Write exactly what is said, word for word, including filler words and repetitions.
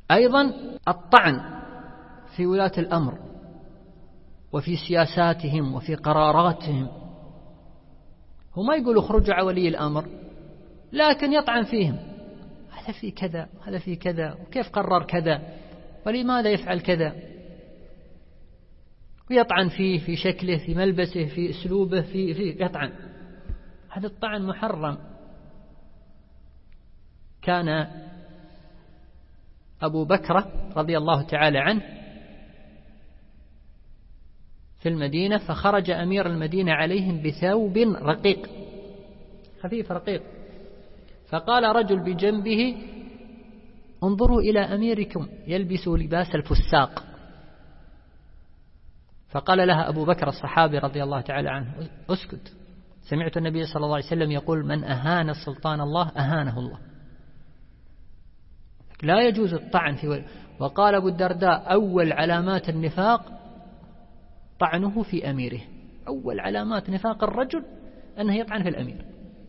أيضا الطعن في ولاة الأمر وفي سياساتهم وفي قراراتهم. هو ما يقول اخرجوا على ولي الأمر، لكن يطعن فيهم، هذا في كذا هذا في كذا، وكيف قرر كذا، ولماذا يفعل كذا، ويطعن فيه في شكله، في ملبسه، في أسلوبه، في, في يطعن. هذا الطعن محرم. كان أبو بكر رضي الله تعالى عنه في المدينة، فخرج أمير المدينة عليهم بثوب رقيق خفيف رقيق، فقال رجل بجنبه: انظروا إلى أميركم يلبس لباس الفساق. فقال لها أبو بكر الصحابي رضي الله تعالى عنه: اسكت، سمعت النبي صلى الله عليه وسلم يقول: من أهان سلطان الله أهانه الله. لا يجوز الطعن في ول... وقال أبو الدرداء: أول علامات النفاق طعنه في أميره. أول علامات نفاق الرجل أنه يطعن في الأمير.